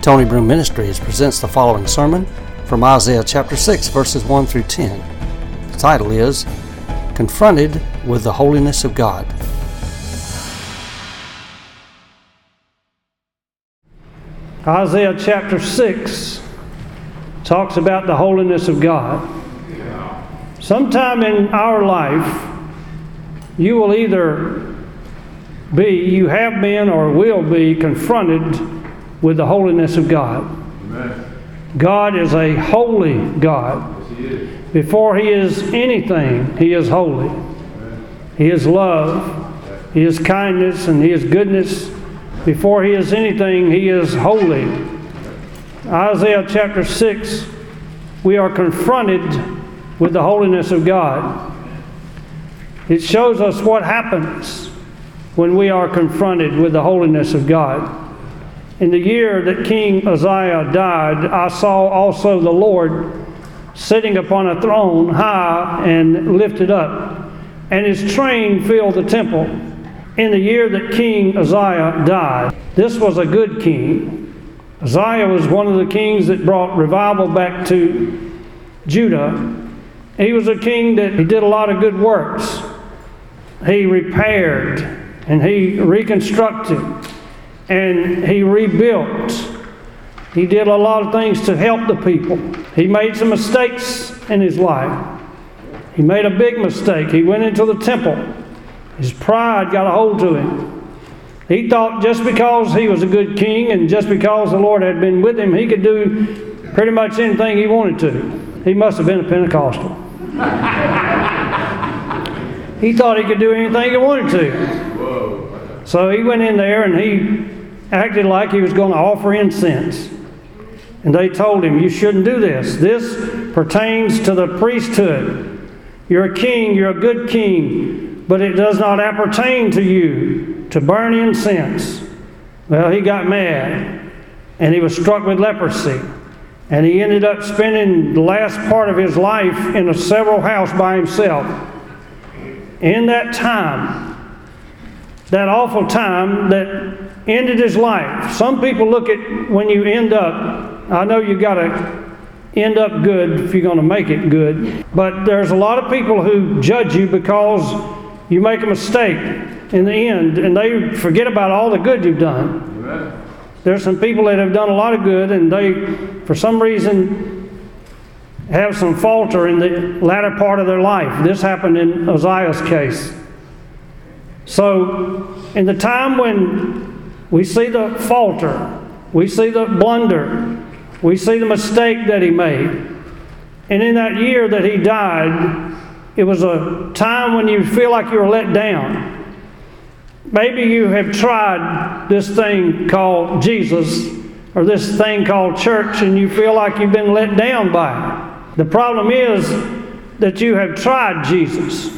Tony Broom Ministries presents the following sermon from Isaiah chapter 6, verses 1 through 10. The title is, Confronted with the Holiness of God. Isaiah chapter 6 talks about the holiness of God. Sometime in our life, you will either you have been or will be confronted with the holiness of God. Amen. God is a holy God. Yes, He is. Before He is anything, He is holy. Amen. He is love. He is kindness, and He is goodness. Before He is anything, He is holy. Isaiah chapter 6, we are confronted with the holiness of God. It shows us what happens when we are confronted with the holiness of God. In the year that King Uzziah died, I saw also the Lord sitting upon a throne high and lifted up, and His train filled the temple. In the year that King Uzziah died, this was a good king. Uzziah was one of the kings that brought revival back to Judah. He was a king that he did a lot of good works. He repaired and he reconstructed and he rebuilt. He did a lot of things to help the people. He made some mistakes in his life. He made a big mistake. He went into the temple. His pride got a hold to him. He thought just because he was a good king and just because the Lord had been with him, he could do pretty much anything he wanted to. He must have been a Pentecostal. He thought he could do anything he wanted to. So he went in there and he acted like he was going to offer incense. And they told him, you shouldn't do this. This pertains to the priesthood. You're a king, you're a good king, but it does not appertain to you to burn incense. Well, he got mad and he was struck with leprosy. And he ended up spending the last part of his life in a several house by himself. In that time, that awful time that ended his life. Some people look at when you end up, I know you got to end up good if you're going to make it good, but there's a lot of people who judge you because you make a mistake in the end and they forget about all the good you've done. Amen. There's some people that have done a lot of good and they, for some reason, have some falter in the latter part of their life. This happened in Uzziah's case. So, in the time when we see the falter, we see the blunder, we see the mistake that he made, and in that year that he died, it was a time when you feel like you were let down. Maybe you have tried this thing called Jesus or this thing called church and you feel like you've been let down by it. The problem is that you have tried Jesus.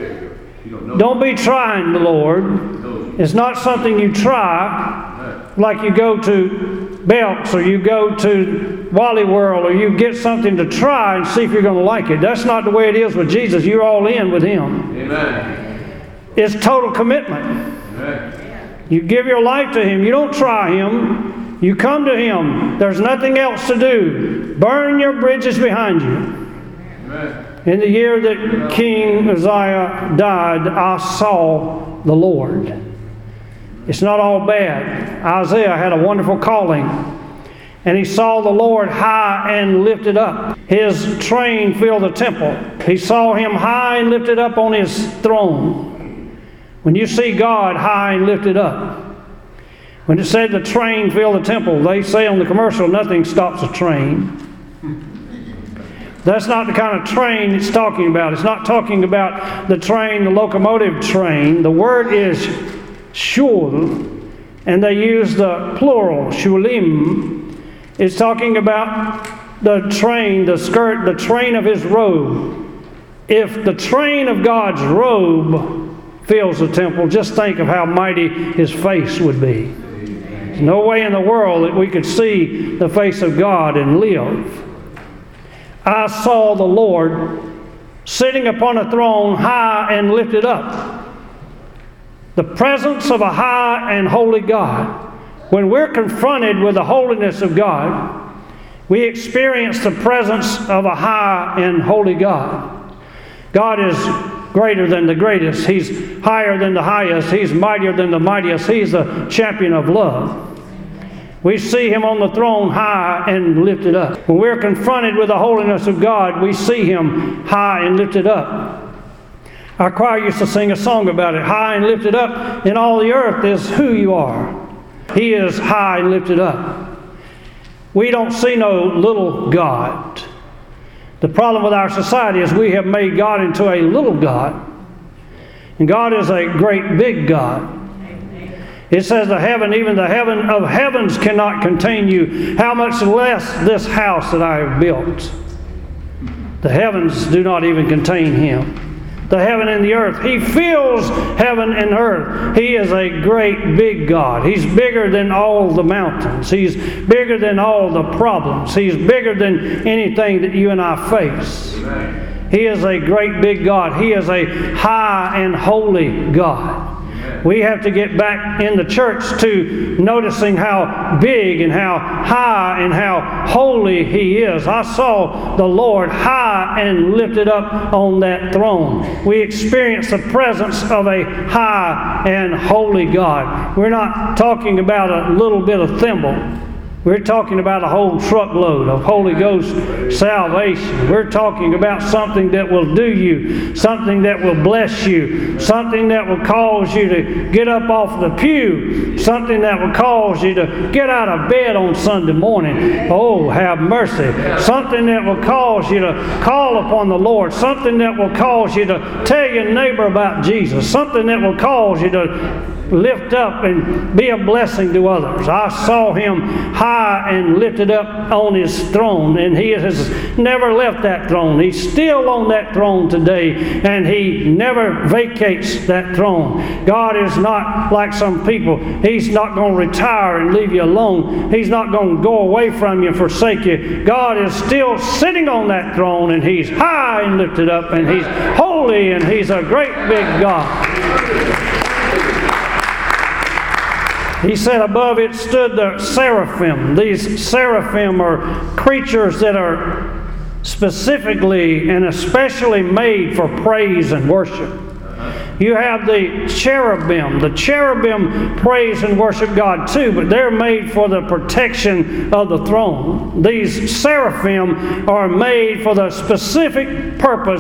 Don't be trying the Lord. It's not something you try like you go to Belk's or you go to Wally World or you get something to try and see if you're going to like it. That's not the way it is with Jesus. You're all in with Him. Amen. It's total commitment. Amen. You give your life to Him. You don't try Him. You come to Him. There's nothing else to do. Burn your bridges behind you. Amen. In the year that King Uzziah died, I saw the Lord. It's not all bad. Isaiah had a wonderful calling. And he saw the Lord high and lifted up. His train filled the temple. He saw Him high and lifted up on His throne. When you see God high and lifted up, when it said the train filled the temple, they say on the commercial, nothing stops a train. That's not the kind of train it's talking about. It's not talking about the train, the locomotive train. The word is shul, and they use the plural, shulim. It's talking about the train, the skirt, the train of His robe. If the train of God's robe fills the temple, just think of how mighty His face would be. There's no way in the world that we could see the face of God and live. I saw the Lord sitting upon a throne high and lifted up. The presence of a high and holy God. When we're confronted with the holiness of God, we experience the presence of a high and holy God. God is greater than the greatest. He's higher than the highest. He's mightier than the mightiest. He's the champion of love. We see Him on the throne high and lifted up. When we're confronted with the holiness of God, we see Him high and lifted up. Our choir used to sing a song about it. High and lifted up in all the earth is who you are. He is high and lifted up. We don't see no little God. The problem with our society is we have made God into a little God. And God is a great big God. It says the heaven, even the heaven of heavens cannot contain you. How much less this house that I have built. The heavens do not even contain Him. The heaven and the earth. He fills heaven and earth. He is a great big God. He's bigger than all the mountains. He's bigger than all the problems. He's bigger than anything that you and I face. He is a great big God. He is a high and holy God. We have to get back in the church to noticing how big and how high and how holy He is. I saw the Lord high and lifted up on that throne. We experience the presence of a high and holy God. We're not talking about a little bit of thimble. We're talking about a whole truckload of Holy Ghost salvation. We're talking about something that will do you, something that will bless you, something that will cause you to get up off the pew, something that will cause you to get out of bed on Sunday morning. Oh, have mercy. Something that will cause you to call upon the Lord, something that will cause you to tell your neighbor about Jesus, something that will cause you to lift up and be a blessing to others. I saw Him high and lifted up on His throne, and He has never left that throne. He's still on that throne today, and He never vacates that throne. God is not like some people. He's not going to retire and leave you alone. He's not going to go away from you and forsake you. God is still sitting on that throne, and He's high and lifted up, and He's holy, and He's a great big God. He said above it stood the seraphim. These seraphim are creatures that are specifically and especially made for praise and worship. You have the cherubim. The cherubim praise and worship God too, but they're made for the protection of the throne. These seraphim are made for the specific purpose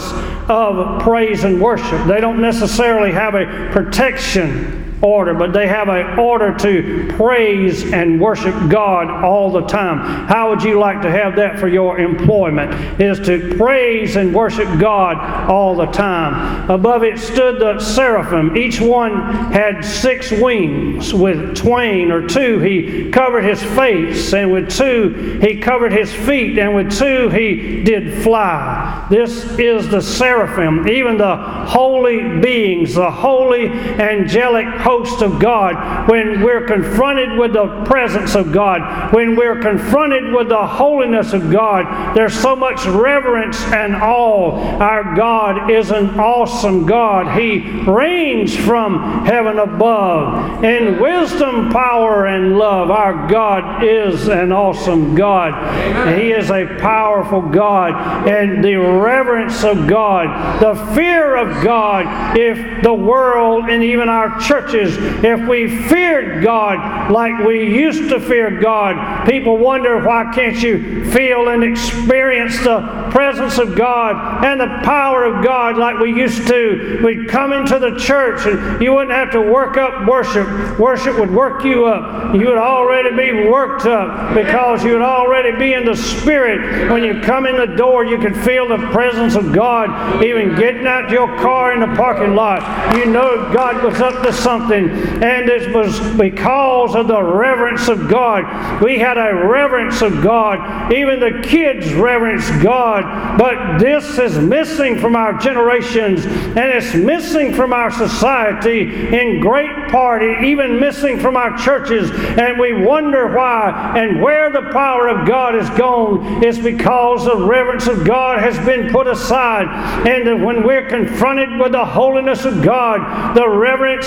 of praise and worship. They don't necessarily have a protection order, but they have an order to praise and worship God all the time. How would you like to have that for your employment? Is to praise and worship God all the time. Above it stood the seraphim. Each one had 6 wings. With twain or 2 he covered his face, and with 2 he covered his feet, and with 2 he did fly. This is the seraphim, even the holy beings, the holy angelic host of God. When we're confronted with the presence of God, when we're confronted with the holiness of God, there's so much reverence and awe. Our God is an awesome God. He reigns from heaven above in wisdom, power, and love. Our God is an awesome God. Amen. He is a powerful God. And the reverence of God, the fear of God, if the world and even our churches, if we feared God like we used to fear God, people wonder, why can't you feel and experience the presence of God and the power of God like we used to? We'd come into the church and you wouldn't have to work up worship. Worship would work you up. You would already be worked up because you would already be in the Spirit. When you come in the door, you could feel the presence of God. Even getting out your car in the parking lot, you know God was up to something. And it was because of the reverence of God. We had a reverence of God. Even the kids reverence God. But this is missing from our generations, and it's missing from our society in great part, even missing from our churches. And we wonder why and where the power of God is gone. It's because the reverence of God has been put aside. And when we're confronted with the holiness of God, the reverence and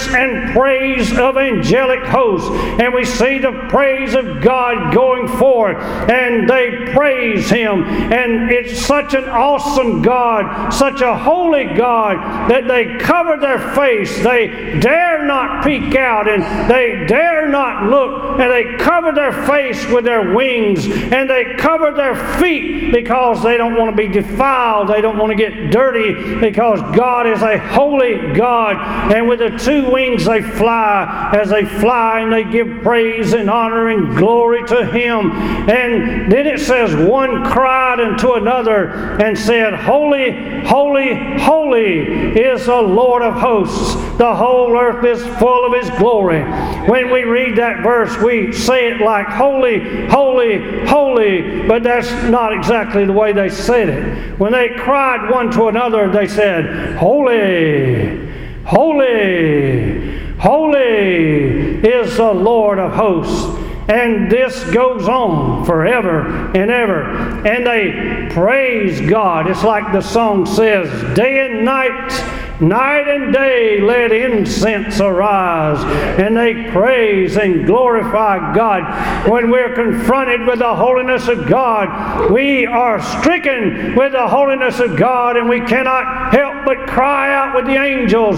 praise of angelic hosts. And we see the praise of God going forth, and they praise Him. And it's such an awesome God, such a holy God, that they cover their face. They dare not peek out, and they dare not look, and they cover their face with their wings, and they cover their feet because they don't want to be defiled. They don't want to get dirty, because God is a holy God. And with the two wings they fly. As they fly, and they give praise and honor and glory to Him. And then it says, one cried unto another and said, Holy, holy, holy is the Lord of hosts. The whole earth is full of His glory. When we read that verse, we say it like holy, holy, holy, but that's not exactly the way they said it. When they cried one to another, they said, Holy, holy, holy is the Lord of hosts. And this goes on forever and ever. And they praise God. It's like the song says, day and night, night and day, let incense arise. And they praise and glorify God. When we're confronted with the holiness of God, we are stricken with the holiness of God, and we cannot help but cry out with the angels,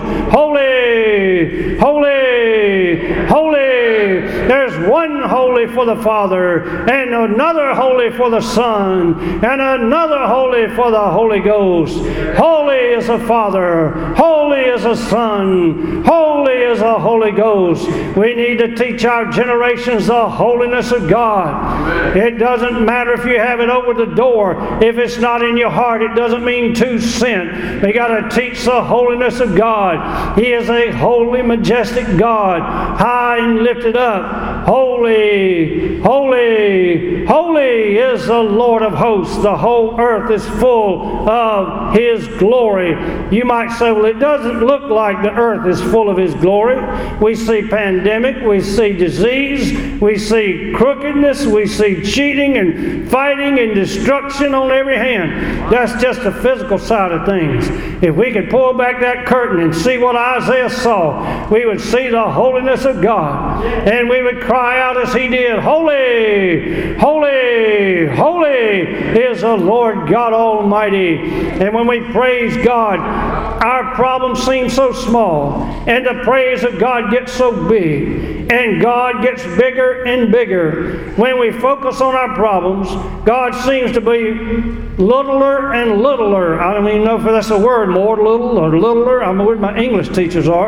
Holy, holy, holy. There's one holy for the Father, and another holy for the Son, and another holy for the Holy Ghost. Holy is the Father, holy is the Son, holy is the Holy Ghost. We need to teach our generations the holiness of God. It doesn't matter if you have it over the door. If it's not in your heart, it doesn't mean 2 cents. We got to teach the holiness of God. He is a holy, majestic God, high and lifted up. Holy, holy, holy is the Lord of hosts. The whole earth is full of His glory. You might say, well, it doesn't look like the earth is full of His glory. We see pandemic, we see disease, we see crookedness, we see cheating and fighting and destruction on every hand. That's just the physical side of things. If we could pull back that curtain and see what Isaiah saw, we would see the holiness of God. And we would cry out as he did, Holy, holy, holy is the Lord God Almighty. And when we praise God, our problems seem so small, and the praise of God gets so big, and God gets bigger and bigger. When we focus on our problems, God seems to be littler and littler. I don't even know if that's a word, more little or littler. I don't know where my English teachers are.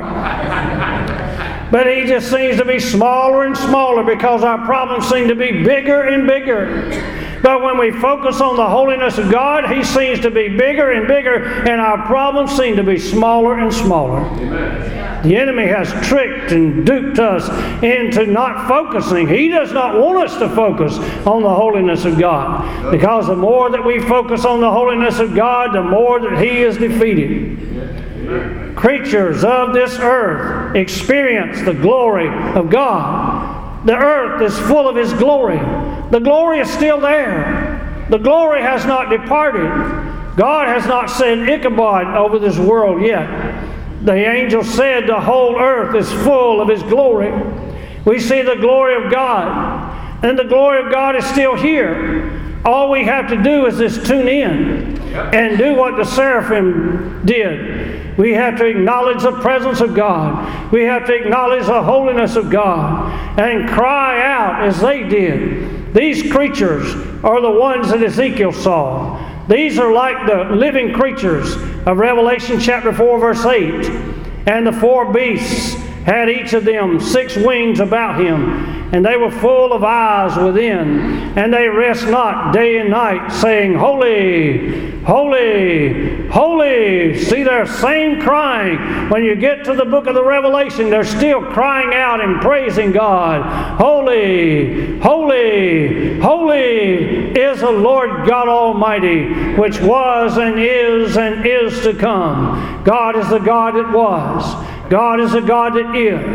But He just seems to be smaller and smaller because our problems seem to be bigger and bigger. But when we focus on the holiness of God, He seems to be bigger and bigger, and our problems seem to be smaller and smaller. Amen. The enemy has tricked and duped us into not focusing. He does not want us to focus on the holiness of God, because the more that we focus on the holiness of God, the more that He is defeated. Amen. Creatures of this earth experience the glory of God. The earth is full of His glory. The glory is still there. The glory has not departed. God has not said Ichabod over this world yet. The angel said the whole earth is full of His glory. We see the glory of God, and the glory of God is still here. All we have to do is just tune in and do what the seraphim did. We have to acknowledge the presence of God. We have to acknowledge the holiness of God and cry out as they did. These creatures are the ones that Ezekiel saw. These are like the living creatures of Revelation chapter 4 verse 8. And the 4 beasts had each of them 6 wings about him, and they were full of eyes within, and they rest not day and night, saying, Holy, holy, holy. See, they're same crying. When you get to the book of the Revelation, they're still crying out and praising God. Holy, holy, holy is the Lord God Almighty, which was and is to come. God is the God that was. God is the God that is.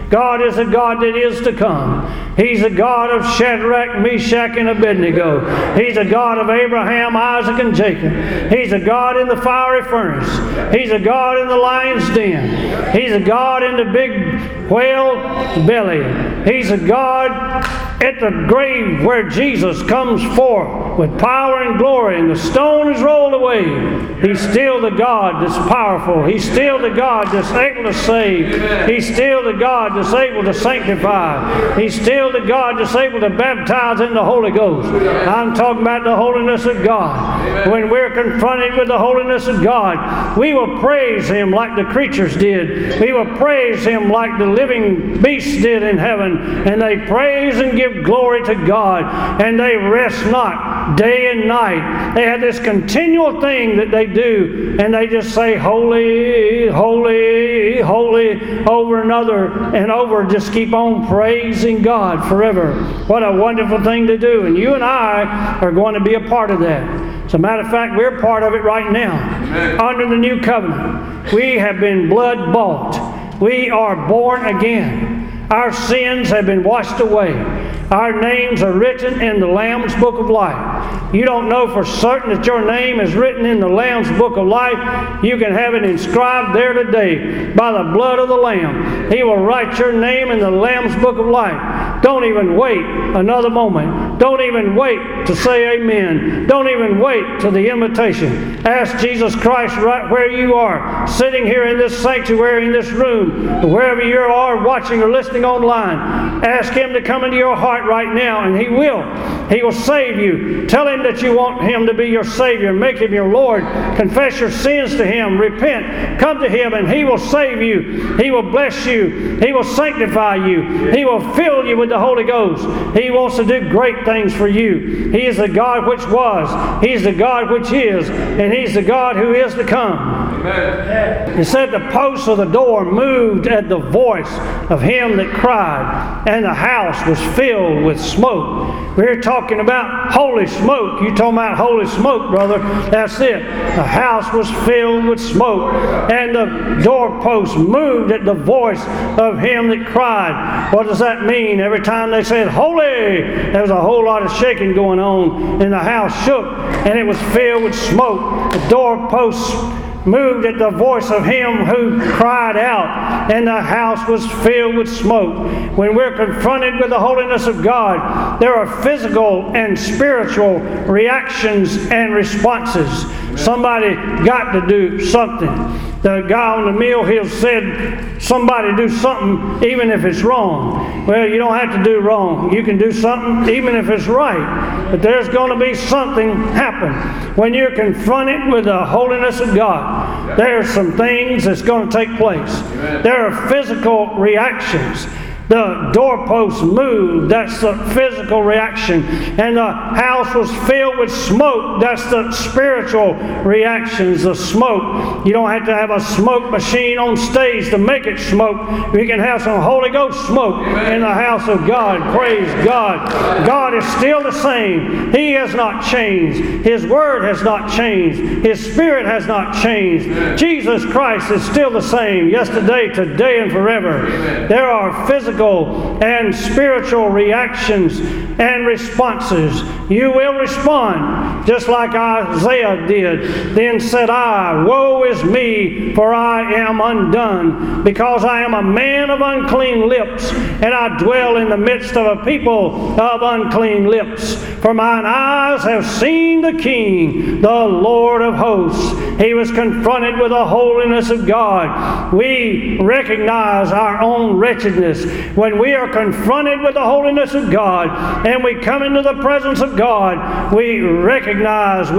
God is a God that is to come. He's a God of Shadrach, Meshach, and Abednego. He's a God of Abraham, Isaac, and Jacob. He's a God in the fiery furnace. He's a God in the lion's den. He's a God in the big whale belly. He's a God at the grave where Jesus comes forth with power and glory and the stone is rolled away. He's still the God that's powerful. He's still the God that's able to save. He's still the God that's able to sanctify. He's still the God that's able to baptize in the Holy Ghost. I'm talking about the holiness of God. When we're confronted with the holiness of God, we will praise Him like the creatures did. We will praise Him like the living beasts did in heaven. And they praise and give glory to God. And they rest not day and night. They have this continual thing that they do. And they just say, holy, holy, holy, over and over. Just keep on praising God forever. What a wonderful thing to do. And you and I are going to be a part of that. As a matter of fact, we're part of it right now. Amen. Under the new covenant. We have been blood bought. We are born again. Our sins have been washed away. Our names are written in the Lamb's Book of Life. You don't know for certain that your name is written in the Lamb's Book of Life. You can have it inscribed there today by the blood of the Lamb. He will write your name in the Lamb's Book of Life. Don't even wait another moment. Don't even wait to say amen. Don't even wait to the invitation. Ask Jesus Christ right where you are, sitting here in this sanctuary, in this room, wherever you are watching or listening online. Ask Him to come into your heart right now, and He will. He will save you. Tell Him that you want Him to be your Savior. Make Him your Lord. Confess your sins to Him. Repent. Come to Him, and He will save you. He will bless you. He will sanctify you. He will fill you with the Holy Ghost. He wants to do great things for you. He is the God which was. He's the God which is. And He's the God who is to come. Amen. It said the posts of the door moved at the voice of Him that cried, and the house was filled with smoke. We're talking about holy smoke. You talking about holy smoke, brother. That's it. The house was filled with smoke, and the doorposts moved at the voice of Him that cried. What does that mean? Every time they said holy, there was a whole lot of shaking going on, and the house shook, and it was filled with smoke. The doorposts moved at the voice of Him who cried out, and the house was filled with smoke. When we're confronted with the holiness of God, there are physical and spiritual reactions and responses. Somebody got to do something. The guy on the Mill Hill said, somebody do something even if it's wrong. Well, you don't have to do wrong. You can do something even if it's right. But there's going to be something happen. When you're confronted with the holiness of God, there are some things that's going to take place. There are physical reactions. The doorposts moved. That's the physical reaction. And the house was filled with smoke. That's the spiritual reactions, the smoke. You don't have to have a smoke machine on stage to make it smoke. You can have some Holy Ghost smoke in the house of God. Praise God. God is still the same. He has not changed. His Word has not changed. His Spirit has not changed. Jesus Christ is still the same yesterday, today, and forever. There are physical and spiritual reactions and responses. You will respond just like Isaiah did. Then said I, woe is me, for I am undone, because I am a man of unclean lips, and I dwell in the midst of a people of unclean lips. For mine eyes have seen the King, the Lord of hosts. He was confronted with the holiness of God. We recognize our own wretchedness. When we are confronted with the holiness of God and we come into the presence of God, we realize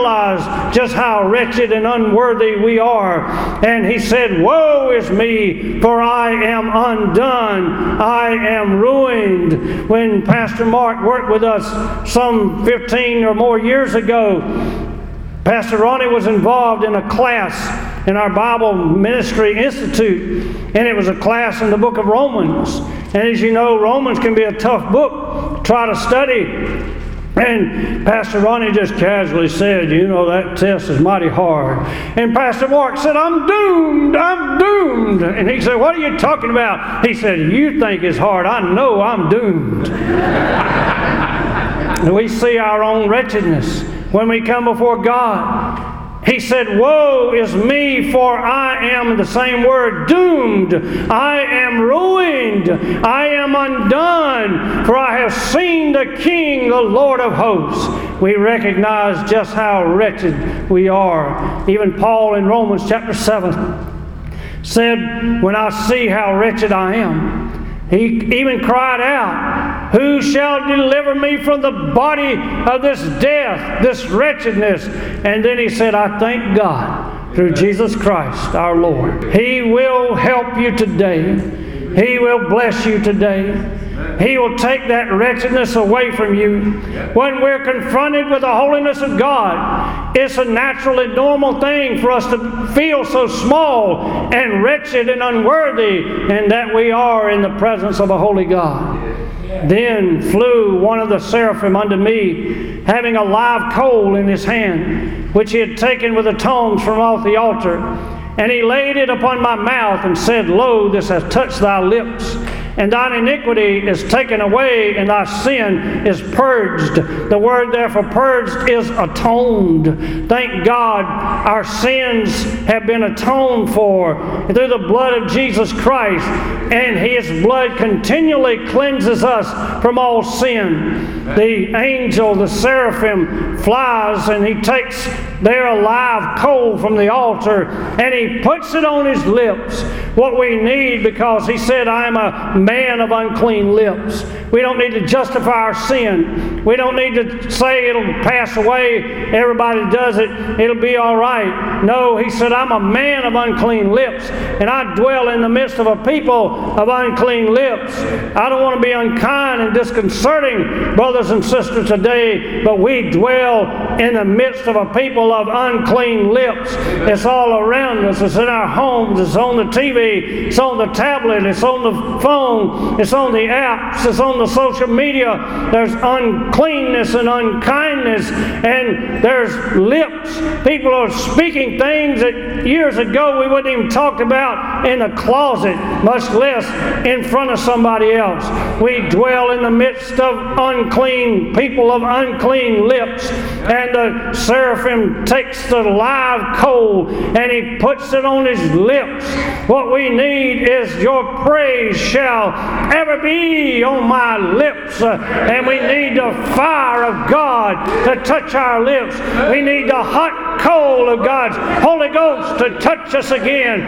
just how wretched and unworthy we are. And He said, woe is me, for I am undone. I am ruined. When Pastor Mark worked with us some 15 or more years ago, Pastor Ronnie was involved in a class in our Bible Ministry Institute, and it was a class in the book of Romans. And as you know, Romans can be a tough book to try to study. And Pastor Ronnie just casually said, you know, that test is mighty hard. And Pastor Mark said, I'm doomed, I'm doomed. And he said, what are you talking about? He said, you think it's hard. I know I'm doomed. And we see our own wretchedness when we come before God. He said, woe is me, for I am, the same word, doomed. I am ruined. I am undone, for I have seen the King, the Lord of hosts. We recognize just how wretched we are. Even Paul in Romans chapter 7 said, when I see how wretched I am, he even cried out, who shall deliver me from the body of this death, this wretchedness? And then he said, I thank God through Jesus Christ our Lord. He will help you today. He will bless you today. He will take that wretchedness away from you. When we're confronted with the holiness of God, it's a natural and normal thing for us to feel so small and wretched and unworthy, and that we are in the presence of a holy God. Then flew one of the seraphim unto me, having a live coal in his hand, which he had taken with the tongs from off the altar. And he laid it upon my mouth, and said, Lo, this hath touched thy lips, and thine iniquity is taken away, and thy sin is purged. The word there for purged is atoned. Thank God our sins have been atoned for through the blood of Jesus Christ, and His blood continually cleanses us from all sin. The angel, the seraphim, flies, and he takes there a live coal from the altar, and he puts it on his lips. What we need, because he said, I am a man of unclean lips. We don't need to justify our sin. We don't need to say it'll pass away. Everybody does it. It'll be all right. No, he said, I'm a man of unclean lips, and I dwell in the midst of a people of unclean lips. I don't want to be unkind and disconcerting, brothers and sisters, today, but we dwell in the midst of a people of unclean lips. It's all around us. It's in our homes. It's on the TV. It's on the tablet. It's on the phone. It's on the apps. It's on the social media. There's uncleanness and unkindness, and there's lips. People are speaking things that years ago we wouldn't even talk about in a closet, much less in front of somebody else. We dwell in the midst of unclean people of unclean lips, and the seraphim takes the live coal and he puts it on his lips. What we need is your praise shall ever be on my lips, and we need the fire of God to touch our lips. We need the hot coal of God's Holy Ghost to touch us again.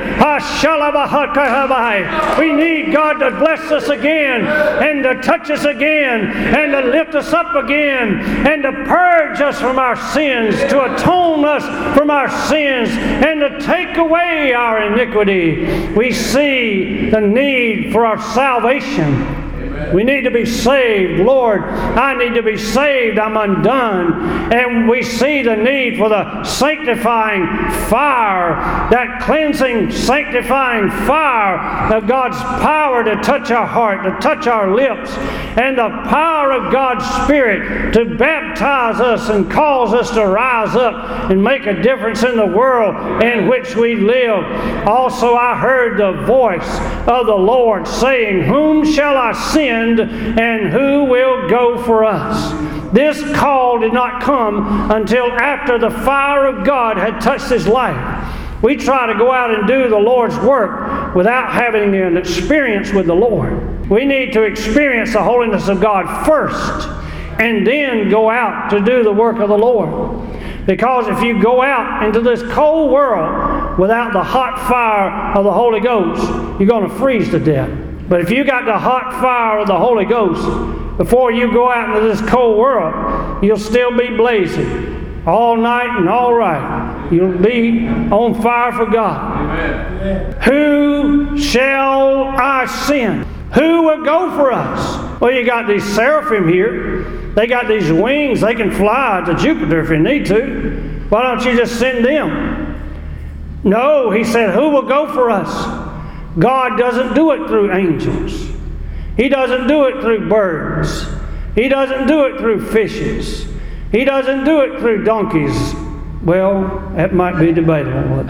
We need God to bless us again, and to touch us again, and to lift us up again, and to purge us from our sins, to atone us from our sins, and to take away our iniquity. We see the need for our salvation. We need to be saved. Lord, I need to be saved. I'm undone. And we see the need for the sanctifying fire, that cleansing, sanctifying fire of God's power to touch our heart, to touch our lips, and the power of God's Spirit to baptize us and cause us to rise up and make a difference in the world in which we live. Also, I heard the voice of the Lord saying, whom shall I send, and who will go for us? This call did not come until after the fire of God had touched his life. We try to go out and do the Lord's work without having an experience with the Lord. We need to experience the holiness of God first, and then go out to do the work of the Lord. Because if you go out into this cold world without the hot fire of the Holy Ghost, you're going to freeze to death. But if you got the hot fire of the Holy Ghost, before you go out into this cold world, you'll still be blazing all night and all right. You'll be on fire for God. Amen. Who shall I send? Who will go for us? Well, you got these seraphim here. They got these wings. They can fly to Jupiter if you need to. Why don't you just send them? No, he said, who will go for us? God doesn't do it through angels. He doesn't do it through birds. He doesn't do it through fishes. He doesn't do it through donkeys. Well, that might be debatable.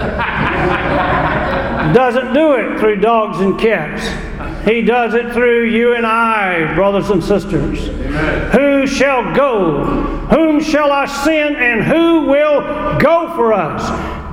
Doesn't do it through dogs and cats. He does it through you and I, brothers and sisters. Amen. Who shall go? Whom shall I send? And who will go for us?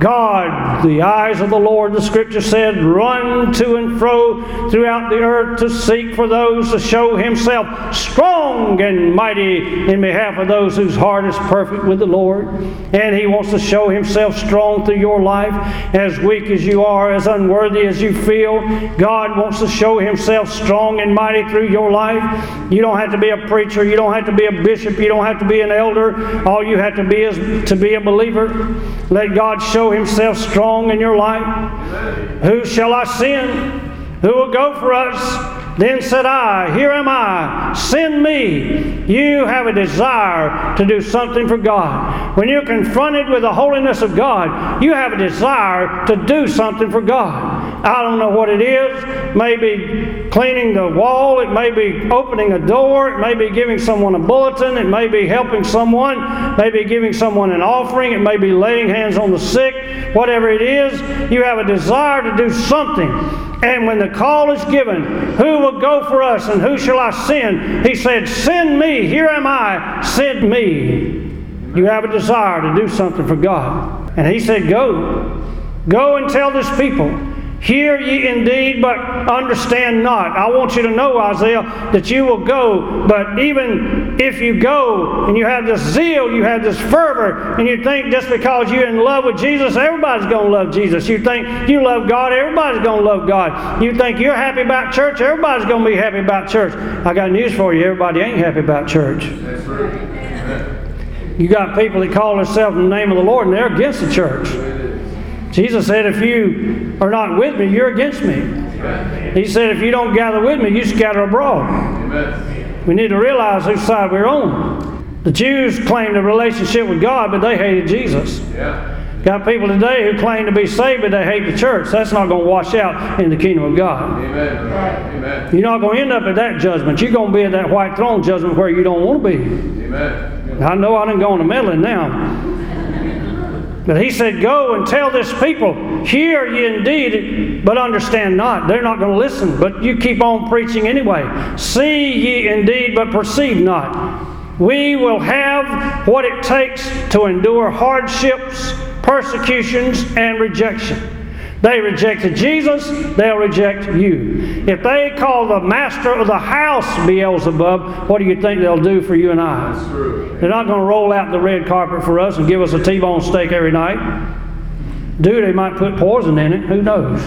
God, the eyes of the Lord, the Scripture said, run to and fro throughout the earth to seek for those to show Himself strong and mighty in behalf of those whose heart is perfect with the Lord. And He wants to show Himself strong through your life. As weak as you are, as unworthy as you feel, God wants to show Himself strong and mighty through your life. You don't have to be a preacher. You don't have to be a bishop. You don't have to be an elder. All you have to be is to be a believer. Let God show Himself strong in your life. Amen. Who shall I send? Who will go for us? Then said I, here am I, send me. You have a desire to do something for God. When you're confronted with the holiness of God, you have a desire to do something for God. I don't know what it is. Maybe cleaning the wall. It may be opening a door. It may be giving someone a bulletin. It may be helping someone. Maybe giving someone an offering. It may be laying hands on the sick. Whatever it is, you have a desire to do something. And when the call is given, who will go for us and who shall I send? He said, send me. Here am I. Send me. You have a desire to do something for God. And He said, go. Go and tell this people, hear ye indeed, but understand not. I want you to know, Isaiah, that you will go. But even if you go and you have this zeal, you have this fervor, and you think just because you're in love with Jesus, everybody's going to love Jesus. You think you love God, everybody's going to love God. You think you're happy about church, everybody's going to be happy about church. I got news for you, everybody ain't happy about church. That's right. You got people that call themselves in the name of the Lord, and they're against the church. Jesus said, if you are not with me, you're against me. Amen. He said, if you don't gather with me, you scatter abroad. Amen. We need to realize whose side we're on. The Jews claimed a relationship with God, but they hated Jesus. Yeah. Got people today who claim to be saved, but they hate the church. That's not going to wash out in the kingdom of God. Amen. Amen. You're not going to end up at that judgment. You're going to be at that white throne judgment where you don't want to be. Amen. I know I didn't go on the meddling now. But He said, go and tell this people, hear ye indeed, but understand not. They're not going to listen, but you keep on preaching anyway. See ye indeed, but perceive not. We will have what it takes to endure hardships, persecutions, and rejection. They rejected Jesus, they'll reject you. If they call the master of the house Beelzebub, what do you think they'll do for you and I? That's true. They're not going to roll out the red carpet for us and give us a T-bone steak every night. They might put poison in it. Who knows?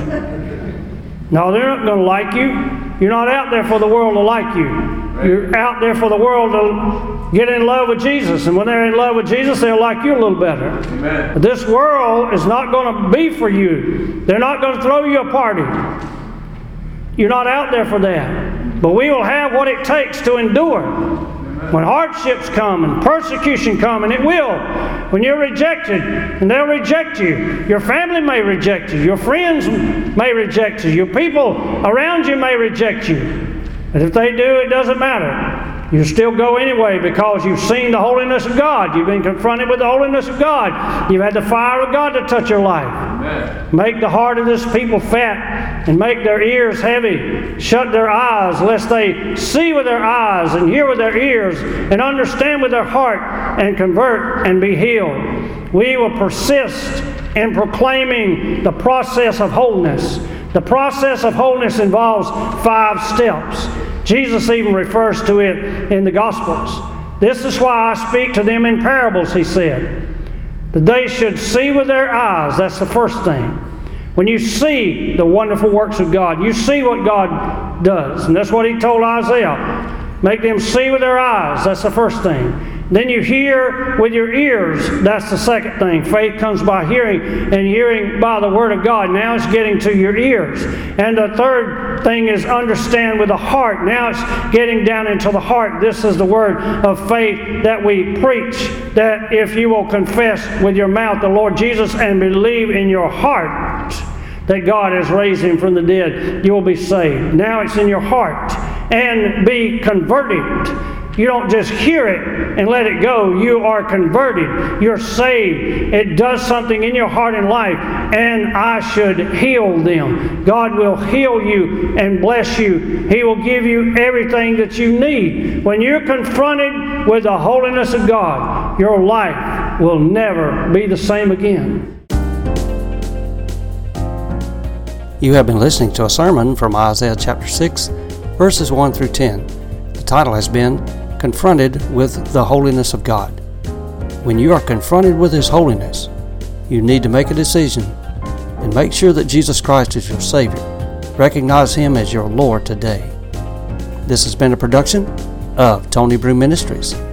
No, they're not going to like you. You're not out there for the world to like you. You're out there for the world to get in love with Jesus. And when they're in love with Jesus, they'll like you a little better. Amen. But this world is not going to be for you. They're not going to throw you a party. You're not out there for that. But we will have what it takes to endure. Amen. When hardships come and persecution come, and it will. When you're rejected, and they'll reject you. Your family may reject you. Your friends may reject you. Your people around you may reject you. But if they do, it doesn't matter. You still go anyway because you've seen the holiness of God. You've been confronted with the holiness of God. You've had the fire of God to touch your life. Amen. Make the heart of this people fat and make their ears heavy. Shut their eyes lest they see with their eyes and hear with their ears and understand with their heart and convert and be healed. We will persist in proclaiming the process of holiness. The process of holiness involves 5 steps. Jesus even refers to it in the Gospels. This is why I speak to them in parables, He said. That they should see with their eyes. That's the first thing. When you see the wonderful works of God, you see what God does. And that's what He told Isaiah. Make them see with their eyes. That's the first thing. Then you hear with your ears. That's the second thing. Faith comes by hearing, and hearing by the Word of God. Now it's getting to your ears. And the third thing is understand with the heart. Now it's getting down into the heart. This is the word of faith that we preach. That if you will confess with your mouth the Lord Jesus and believe in your heart that God has raised Him from the dead, you will be saved. Now it's in your heart. And be converted. You don't just hear it and let it go. You are converted. You're saved. It does something in your heart and life. And I should heal them. God will heal you and bless you. He will give you everything that you need. When you're confronted with the holiness of God, your life will never be the same again. You have been listening to a sermon from Isaiah chapter 6, verses 1 through 10. The title has been Confronted with the Holiness of God. When you are confronted with His holiness, you need to make a decision and make sure that Jesus Christ is your Savior. Recognize Him as your Lord today. This has been a production of Tony Brew Ministries.